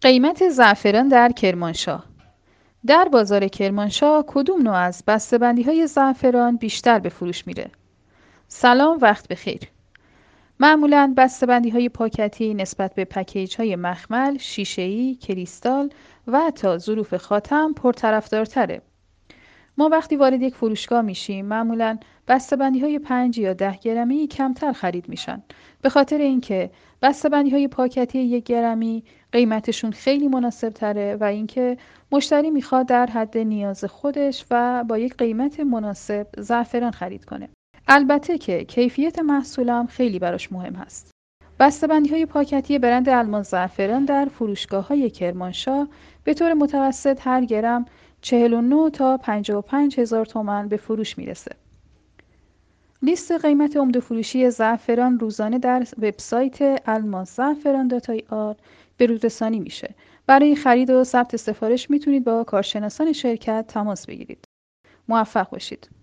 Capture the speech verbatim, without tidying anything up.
قیمت زعفران در کرمانشاه. در بازار کرمانشاه کدوم نوع از بسته‌بندی‌های زعفران بیشتر به فروش میره؟ سلام، وقت بخیر. معمولاً بسته‌بندی‌های پاکتی نسبت به پکیج‌های مخمل، شیشه‌ای، کریستال و حتی ظروف خاتم پرطرفدارتره. ما وقتی وارد یک فروشگاه میشیم معمولاً بسته‌بندی‌های پنج یا ده گرمی کمتر خرید میشن، به خاطر اینکه بسته‌بندی‌های پاکتی یک گرمی قیمتشون خیلی مناسب تره و اینکه مشتری میخواد در حد نیاز خودش و با یک قیمت مناسب زعفران خرید کنه. البته که کیفیت محصولم خیلی براش مهم هست. بسته‌بندی‌های پاکتی برند الماس زعفران در فروشگاه‌های کرمانشاه به طور متوسط هر گرم چهل و نه تا پنجاه و پنج هزار تومان به فروش میرسه. لیست قیمت عمده فروشی زعفران روزانه در وبسایت الماس زعفران دات آی آر به روز رسانی میشه. برای خرید و ثبت سفارش میتونید با کارشناسان شرکت تماس بگیرید. موفق باشید.